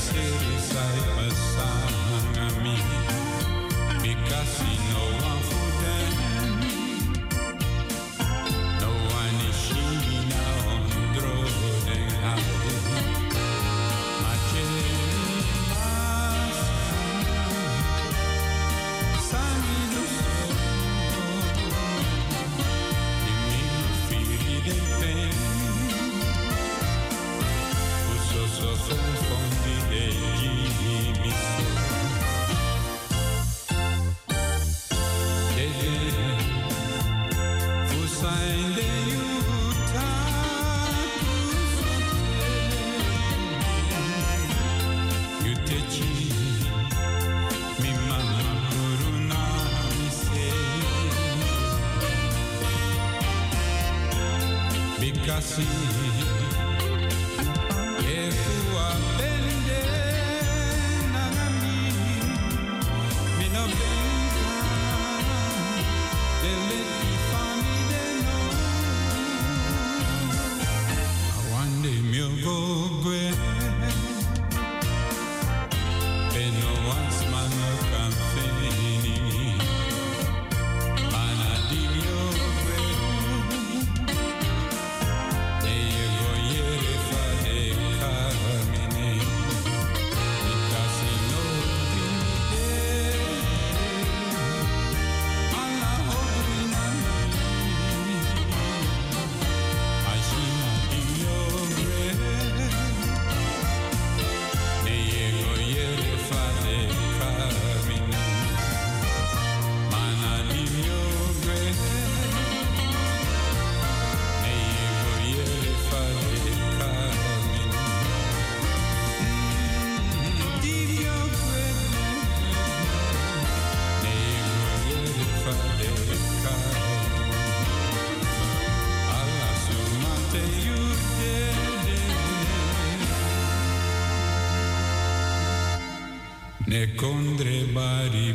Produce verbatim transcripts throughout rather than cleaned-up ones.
Ne kondre bari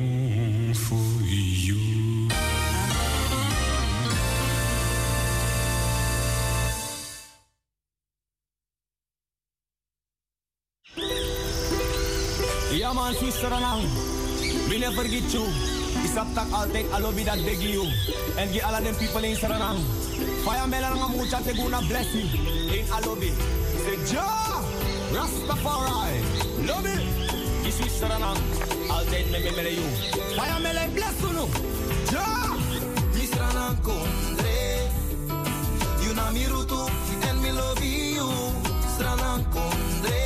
boom for you. Ja man, sister Anang, we never forget you. Isaptak altijd alobi dat beg you. En gi alla den people in Saranang. Faya mela nga mucha te guna bless you. In alobi. Say ja, Rastafari, love it. Ki sister Anang, altijd me me mele you. Faya mele bless you no. Ja, Mister Anang kondre. You na mi rutu and me love you. Stranang kondre.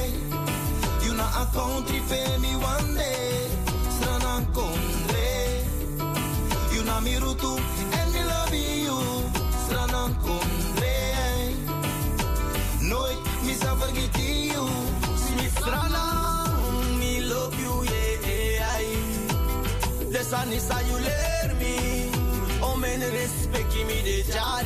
You na a country for me one day. Stranang kondre. You na mi rutu and me love you. Stranang kondre. Nooit mis a forget you. Stranang, me love you, yeah. The sun is how you learn me. Oh, men respect me, the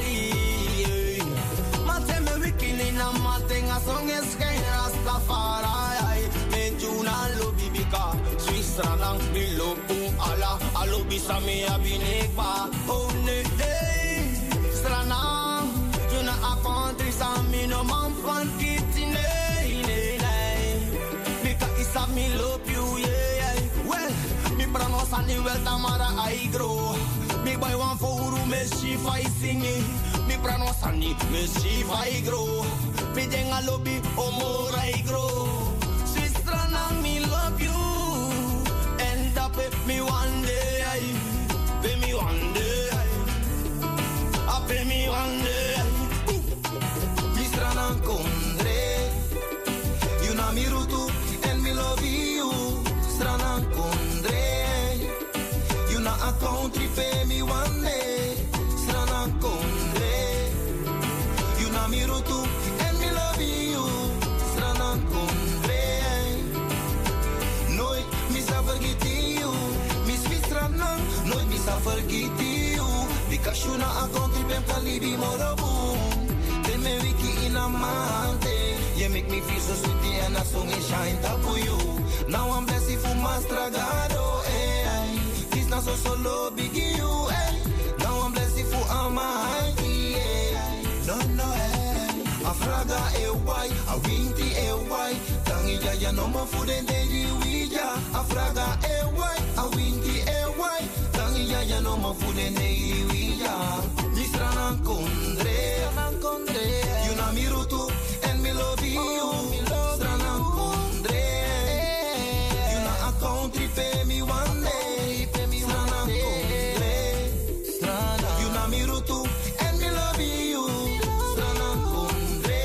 jari. Mate me wikin in a mating a song is kind Rastafari. Me juna lobby bika. Swiss ranang me love ala. Alo bisa me abinekpa. Oh, ne day. Stranang, you na a country sa me no man fan kitty nay nay nay. Bika isa me love you, yeah. Well, me pranos ani wel tamara I grow. Me buy one for me she fai singi. Me pranos ani me she fai grow. Me denga lobby o more I grow. Swiss ranang me love you. End up me one day. Pay me one day. I pay me one day. Mister Anang kondre. You na mi rutu and me love you. Stranang kondre. You na a country pay me one day. Stranang kondre. You na mi rutu and me love you. Stranang kondre. Nooit mis a forget you. Miss Miss Stranang, nooit mis a forget you. Because you na a country pay kalibi morobu. Tell me wiki in a mountain. You make me feel so sweet and a song is shine top for you. Now I'm blessed for my stragado, eh. This not so solo big you, eh. Now I'm blessed for Almighty, eh. No, no, eh. A fraga, eh, why? A winty, eh, why? Tangi ya no mo fude de di wija. Afraga e wai, a winti e wai. Tangi ya ya no mo fude de di wija. Nisra nan kondre, nan kondre. You na mi rutu and me love you. Nisra nan kondre. You na a country pay me one day. Nisra nan kondre. You na mi rutu and me love you. Nisra nan kondre.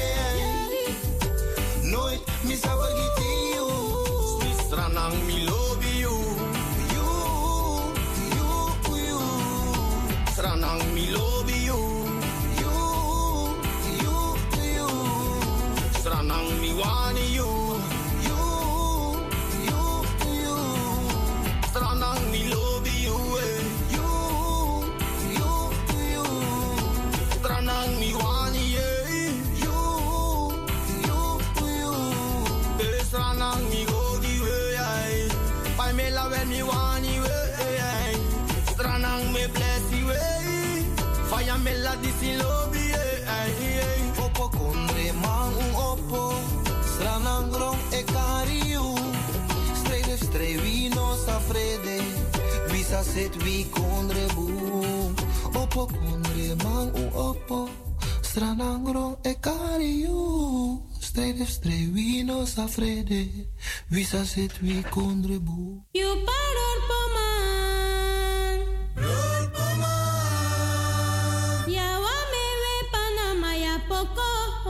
Nooit mi sa vergeten you. Nisra nan mi love you. You, you, you. Nisra nan mi love you. You, you, you. Nisra nan mi want you. You, you, you. Nisra nan mi love you. eh. You, you, you. Nisra nan mi want you. You, you, you. Nisra nan mi go the way I. Pai me la when me want you. eh. Nisra nan me bless you. eh. Fire me la disi love you. eh. Opo kondre man un opo. Stranang grong e cariu. Strede strevi no sa frede. Visa set vi kondre boom. Opo kondre man un opo. Stranang grong e cariu. Strede strevi no sa frede. Visa set vi kondre boom. You paror poman. Rol poman. Ya wa me we Panama ya poko.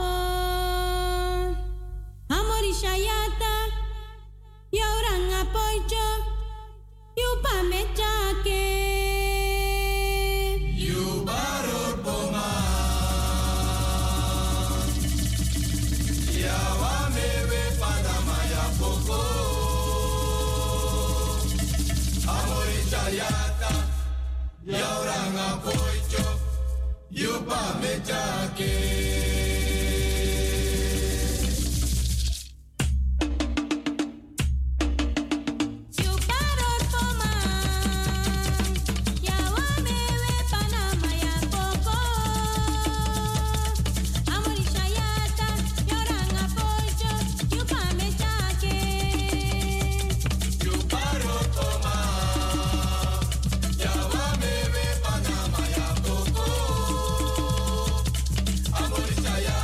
Amori shayata. Ya orang apoyo. You pa me chake. You baror poman. Yawa mewe Panama ya poko. Amori chayata. Ya orang apoyo. You pa me chake. You paror poman. Ya wa me we Panama ya poko. Amori shayata. Ya orang apoyo. You pa me chake. You baror poman. Yawa mewe Panama ya poko. Amori chayata.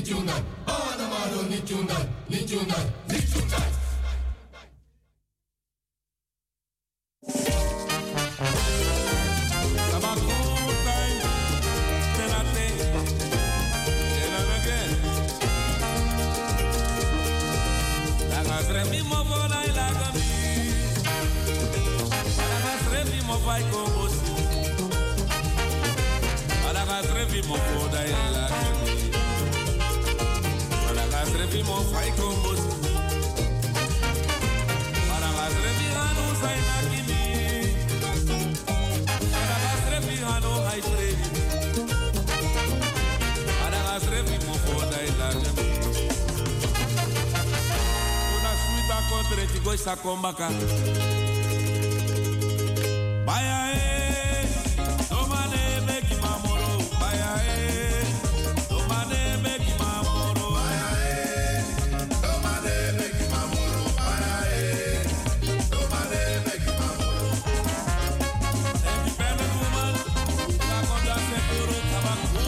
nichunai. Oh, namaro nichunai, nichunai, nichunai. Sakombaka Baya e Tomane meki mamoro Baya e Tomane meki mamoro Baya e Tomane meki mamoro Baya e Tomane meki mamoro Independent woman Sakonda sekuru tabaku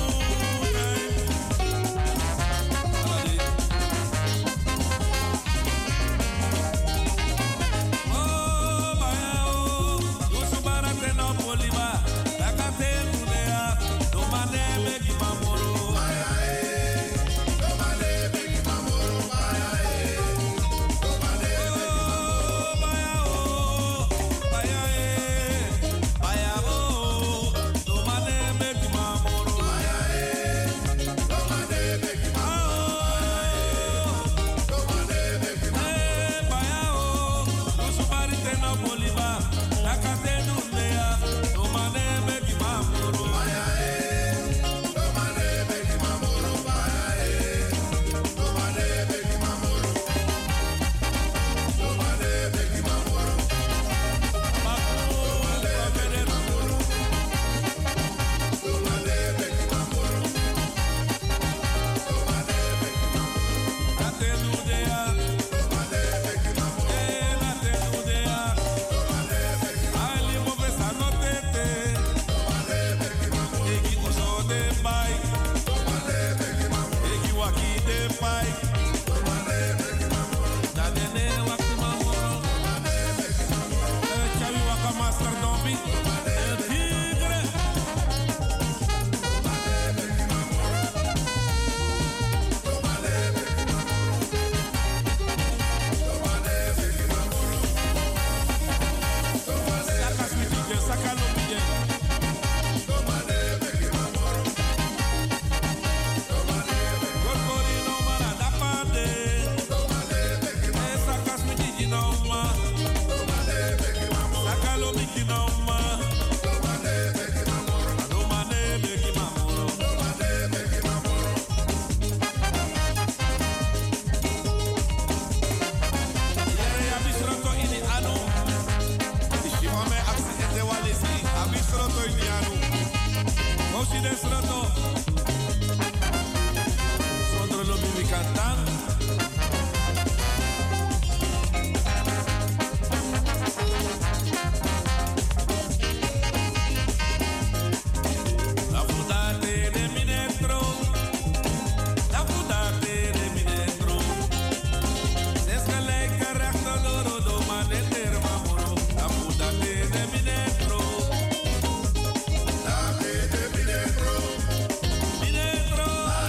Minetro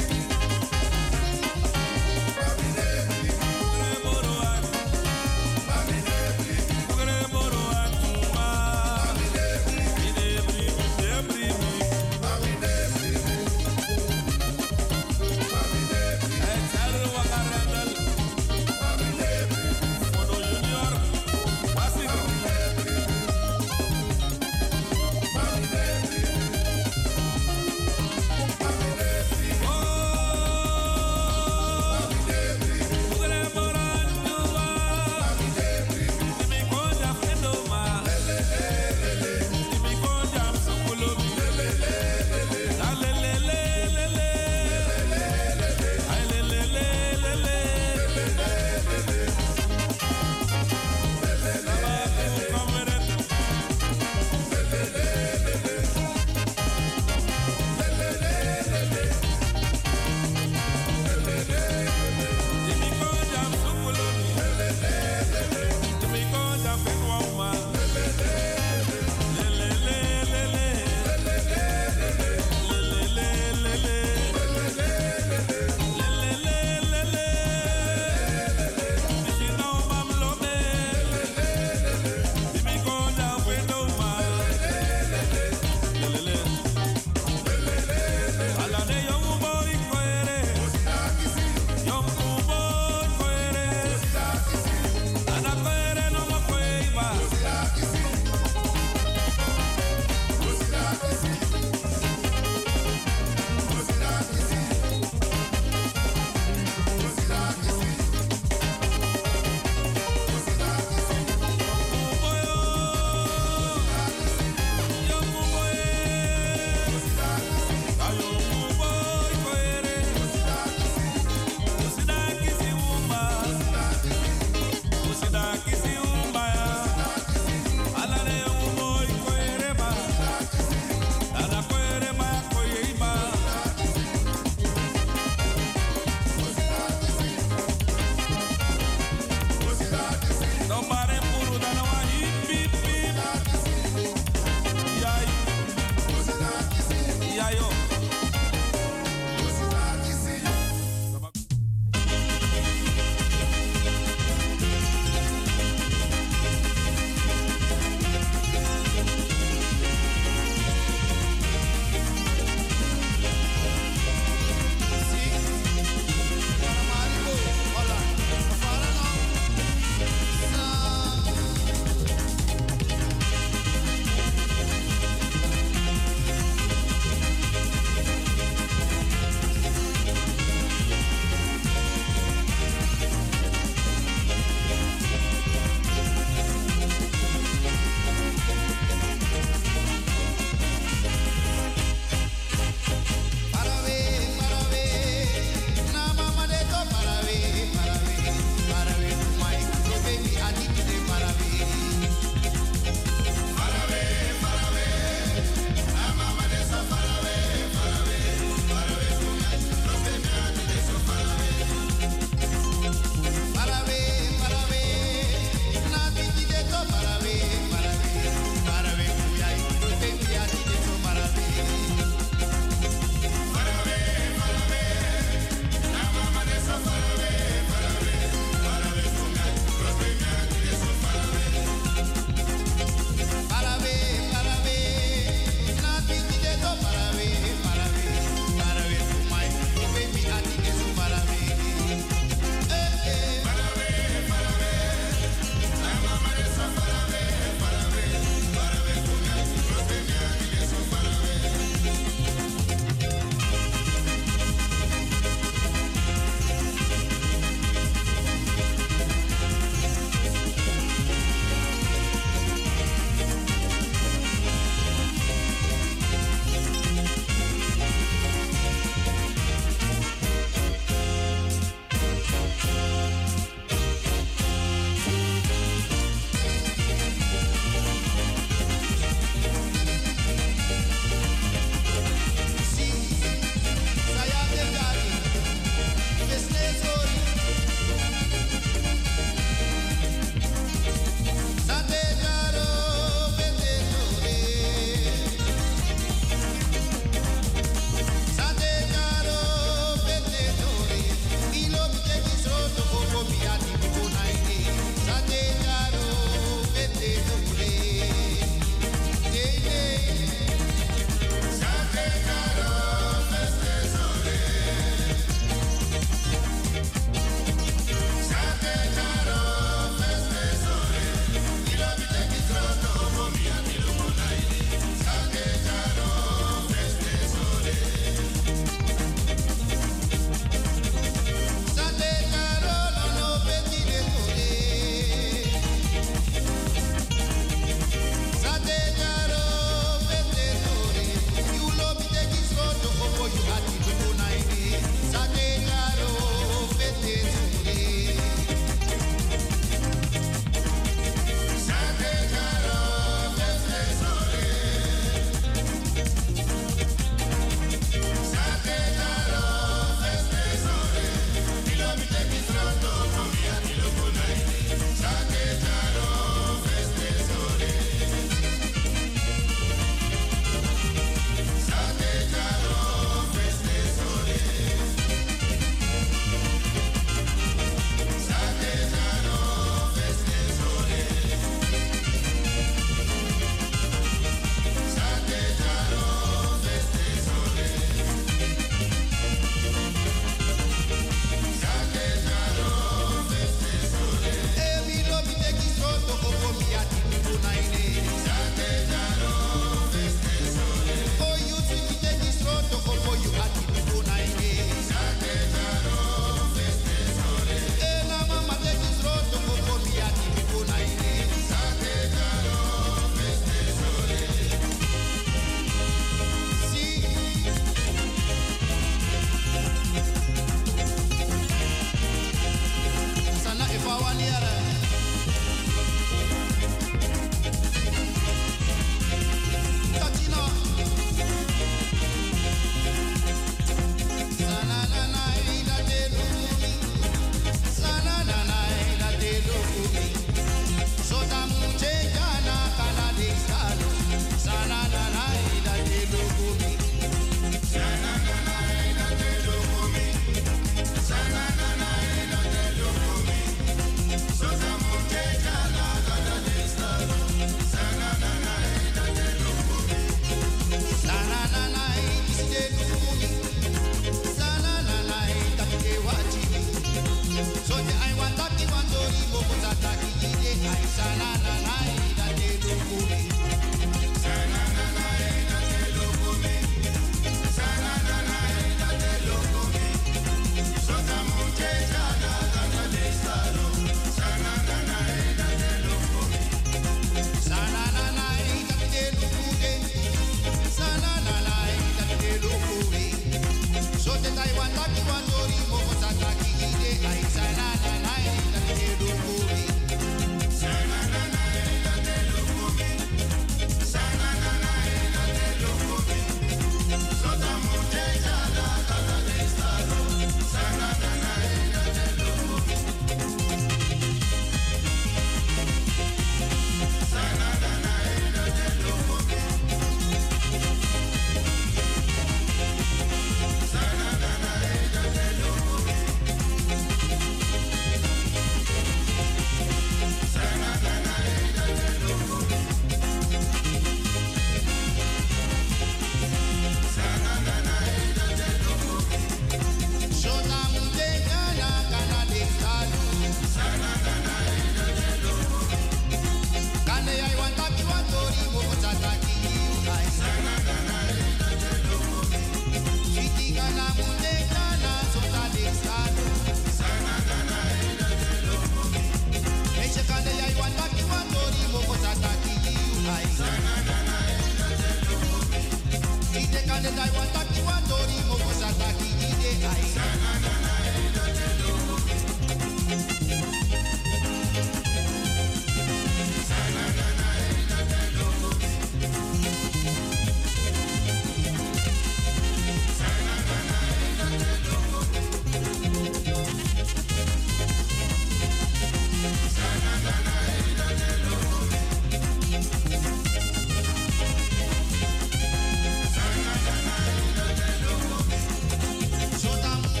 Sota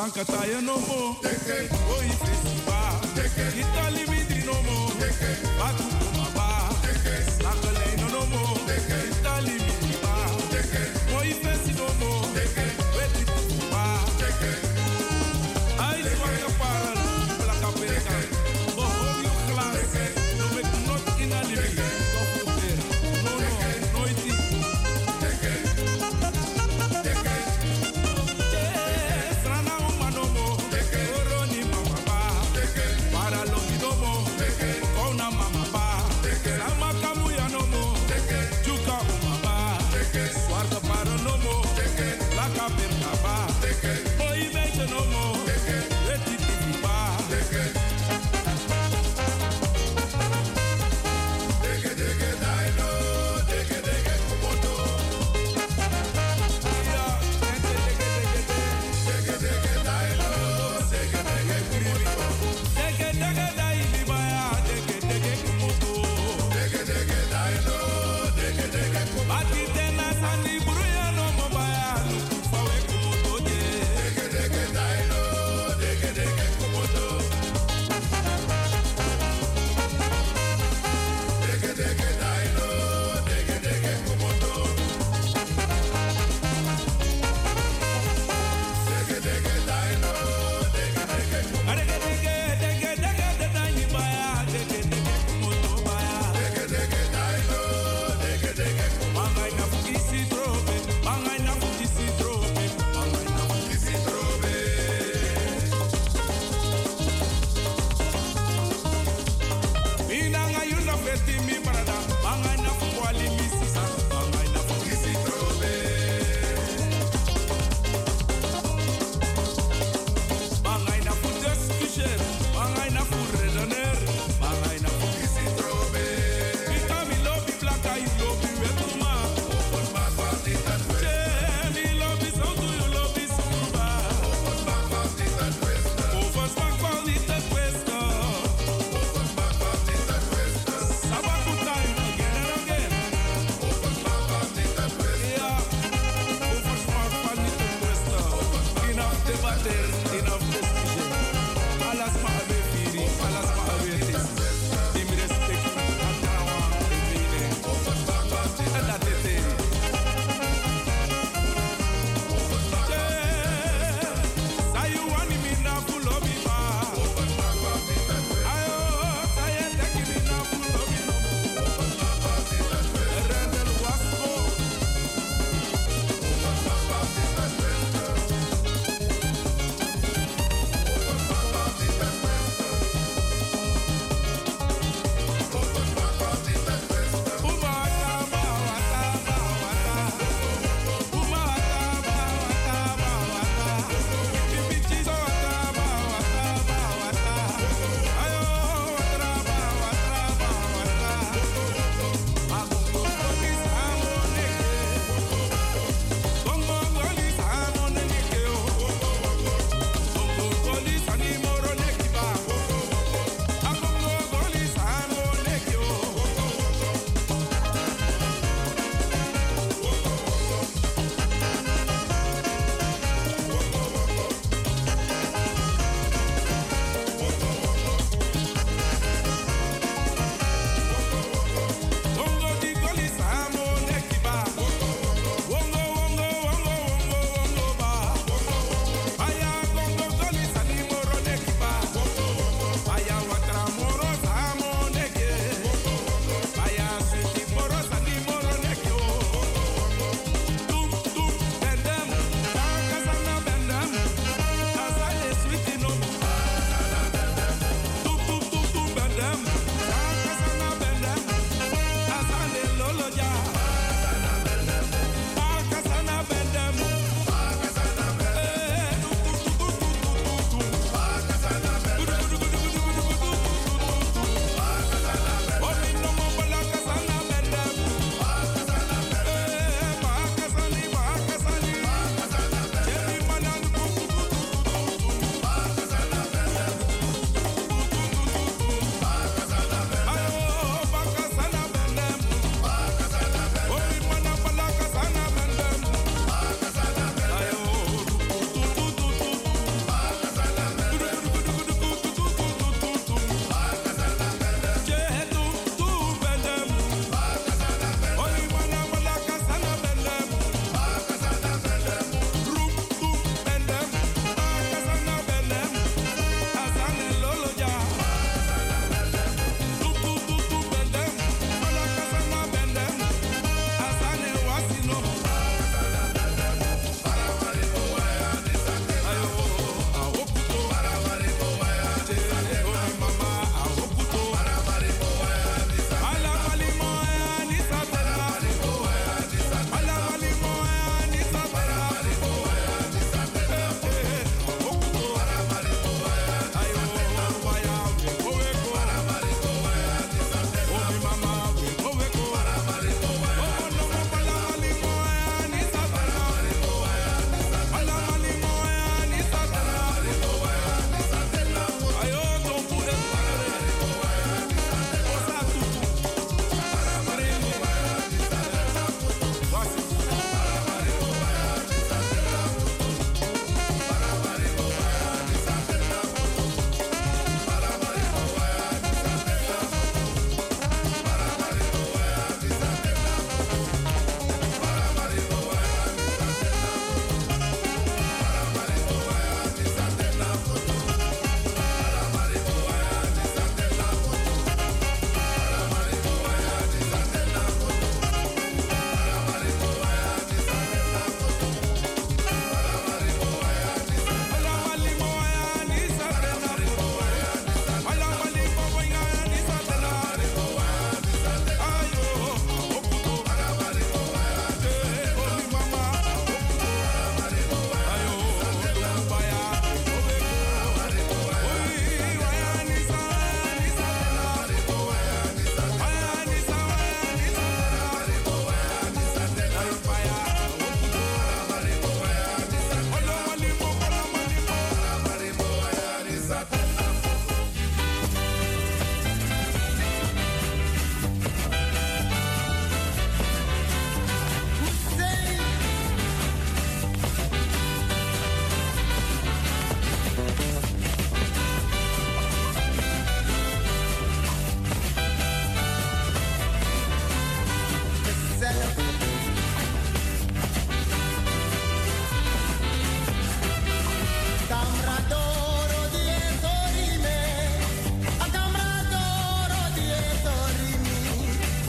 Sankata ye no mo. Oh ife siba. Itali midri no mo. Batu kumaba. Nakale no no mo. Itali midri ba. Mo ife si no mo. Weti kumaba. Ai swaka para la capeta. Oh hold your class. No make not in a living. No no no iti. Para lo que domo, con una mamá.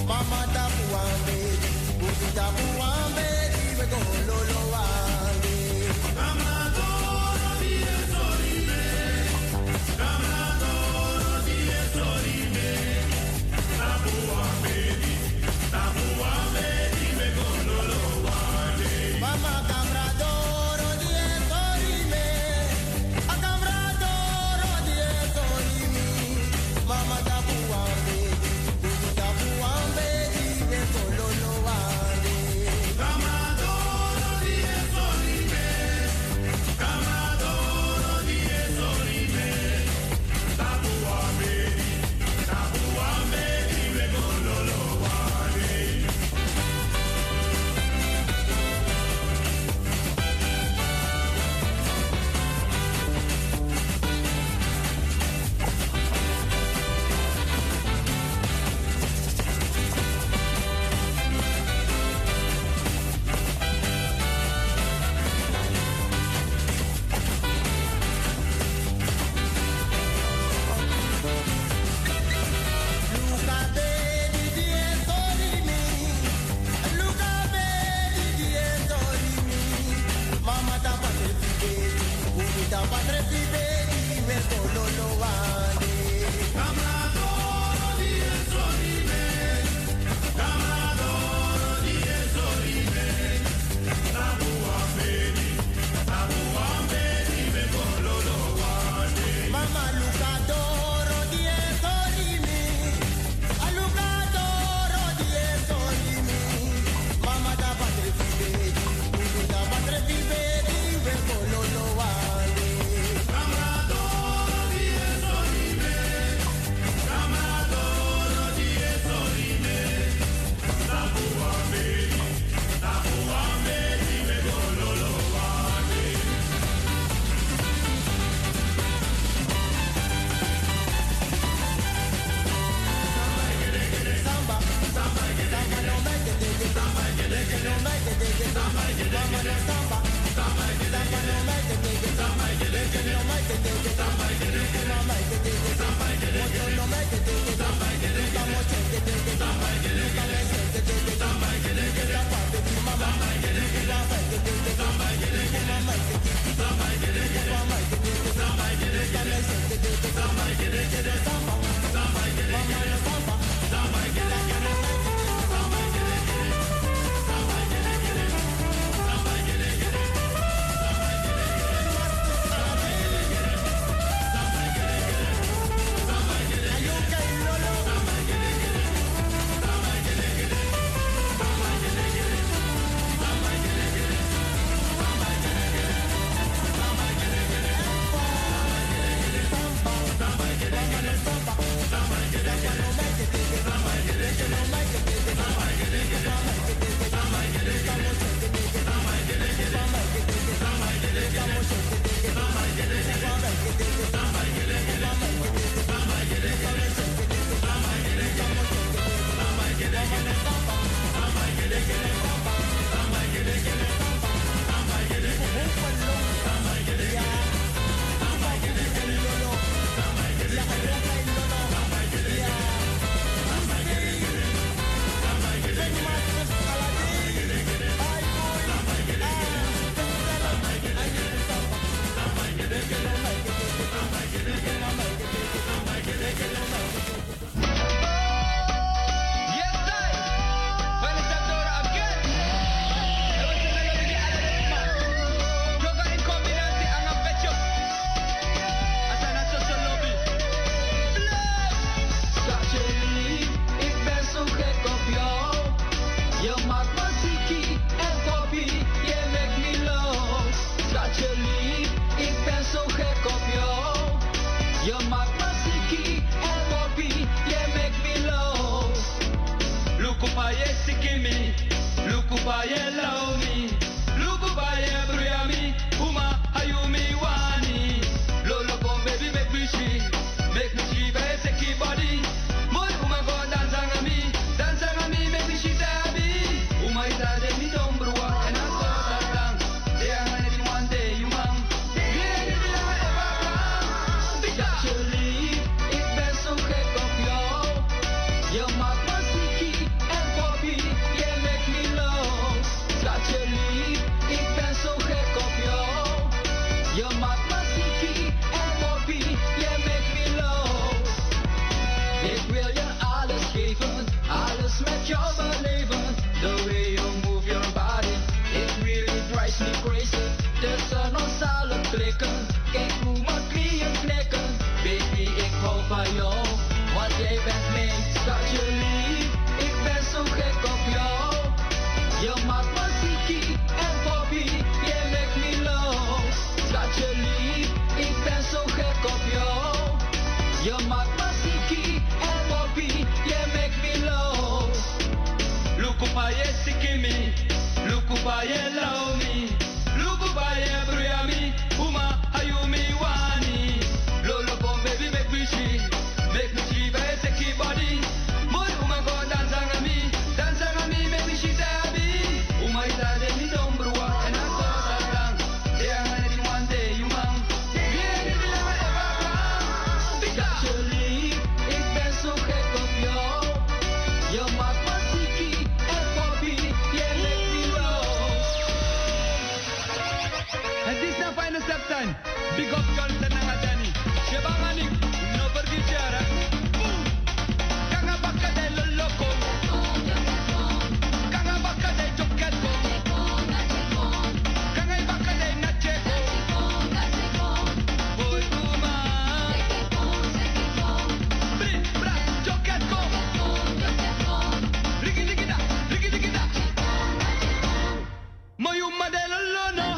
Mama tapu ambe, buti tapu ambe, we go lolo ambe. Camadoro di esorime, camadoro di esorime, tapu ambe, tapu ambe, we go lolo ambe. Mama camadoro di esorime, a camadoro di esorime, mama tapu ambe. Je maakt me ziek. Lukubaye sikimi, lukubaye laomi, lukubaye bruyami, uma hayumi wani. Lolo bom baby make me see, make me see by take your body. More uma go dance on me, dance on me make me see happy. Uma ita de mi dombrua, and I saw that down. They are gonna one day you man. Yeah, they will ever come. Because actually, ik ben zo gek op jou. Je maakt me ziekie en poppy, je maakt me low. Het is een fijne september. Big up Johnson en Adani. Sheba Manik, no forget Jara. Kanga baka de lo loco. Kanga baka de choketo. Kanga baka de nacheko. Boy kuma. Bri bra choketo. Rigi rigi da, rigi rigi da. Moyu madelo lono.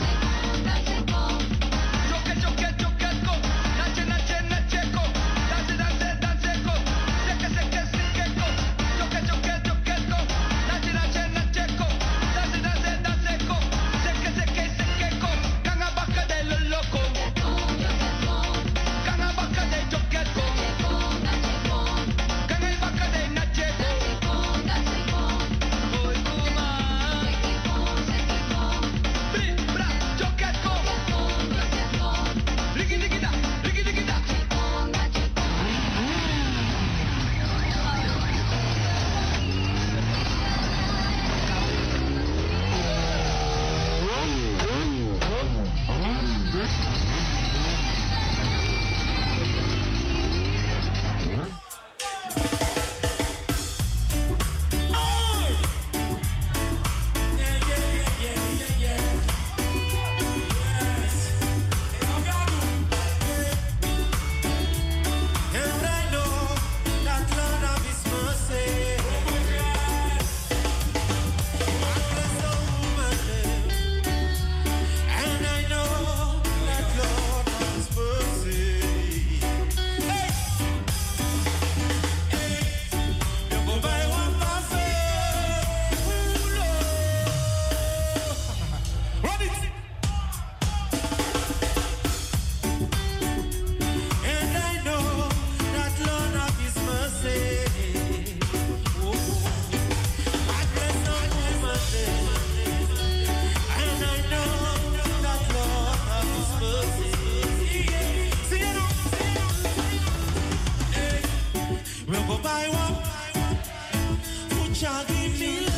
Choke choke choketo. Nache nache nacheko. Dance dance danceko. Seke seke sekeko. Choke choke choketo. Nache nache nacheko. Dance dance danceko. Seke seke sekeko. Kanga baka de lo loco. Kanga baka de choketo. Kanga baka de nacheko. Boy kuma. Bri bra choketo. Rigi rigi da, rigi rigi da. And I know that Lord of His mercy. I bless the woman there. And I know that Lord of His mercy. Hey, hey, you go buy one parfait. Ooh, Lord. Run it. And I know that Lord of His mercy. Oh, I bless the woman there. And I know that Lord of His mercy. See you now. Hey, we'll go buy one. Put your give me